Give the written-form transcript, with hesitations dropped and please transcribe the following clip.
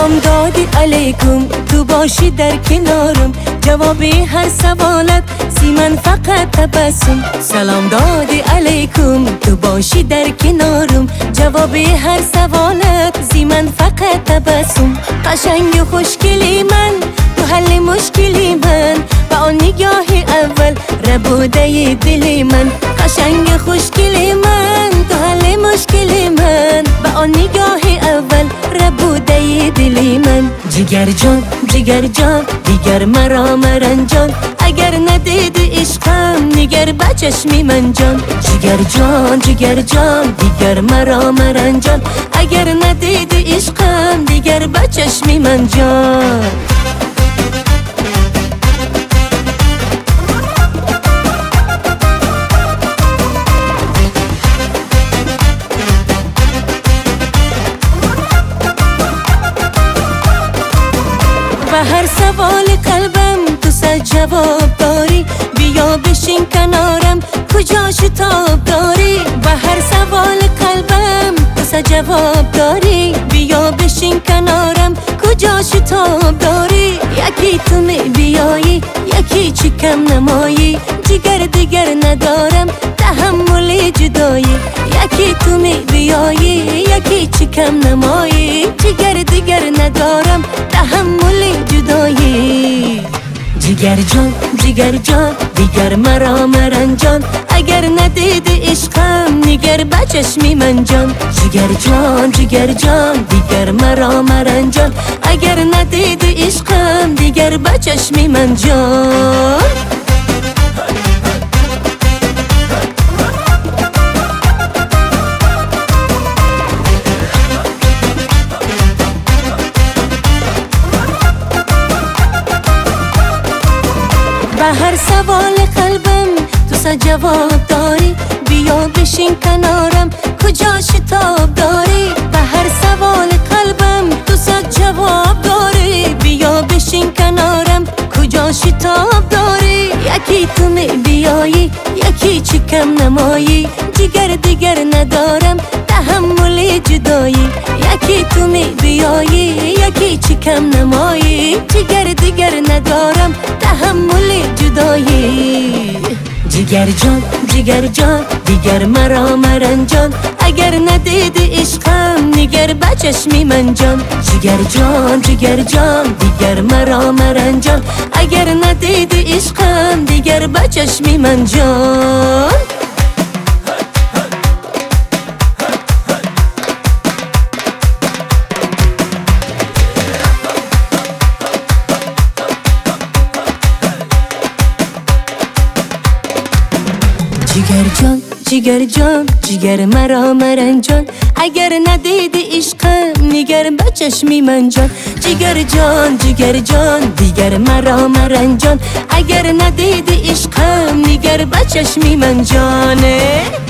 سلام دادی علیکم، تو باشی در کنارم، جواب هر سوالت زی من فقط تبسم. سلام دادی علیکم، تو باشی در کنارم، جواب هر سوالت زی من فقط تبسم. قشنگ و خوشگلی من، تو حل مشکلی من، با آن نگاه اول ربوده دلی من. قشنگ خوشگلی من، تو حل مشکلی من، با آن نگاه اول ربوده دلی من. جگر جان جگر جان دیگر مرا مرنجان، اگر ندیدی عشقم نگر بچشمی من جان. جگر جان جگر جان دیگر مرا مرنجان، اگر ندیدی عشقم دیگر بچشمی من جان. و هر سوال قلبم تو سر جواب داری، بیا بشین کنارم کجا شتاب داری. و هر سوال قلبم تو سر جواب داری، بیا بشین کنارم کجا شتاب داری. یکی تو می بیایی، یکی چی کم نمایی، جگر دیگر ندارم تحمل جدایی. یکی تو می بیایی، یکی چی کم نمایی، جگر دیگر ندارم تحمل جدایی. جگر جان جگر جان دیگر مرا مرنجان، اگر ندیدی عشقم نگر بچشمی من جان. جگر جان جگر جان دیگر مرا مرنجان، اگر ندیدی عشقم دیگر بچشمی من جان. و هر سوال قلبم تو سر جواب داری، بیا بشین کنارم کجا شتاب داری. و هر سوال قلبم تو سر جواب داری، بیا بشین کنارم کجا شتاب داری. یکی تو می بیایی، یکی چی کم نمایی، جگر دیگر ندارم تحمل جدایی. یکی تو می بیایی، یکی چی کم نمایی، جگر دیگر ندارم تحمل جدایی. جگر جان جگر جان دیگر مرا مرنجان، اگر ندیدی عشقم نگر بچشمی من جان. جگر جان جگر جان دیگر مرا مرنجان، اگر ندیدی عشقم دیگر بچشمی من جان. جگر جان جگر جان جگر مرا مرنجان، اگر ندیدی عشقم نگر بچشمی من جان. جگر جان جگر جان دیگر مرا مرنجان، اگر ندیدی عشقم نگر بچشمی من جانه.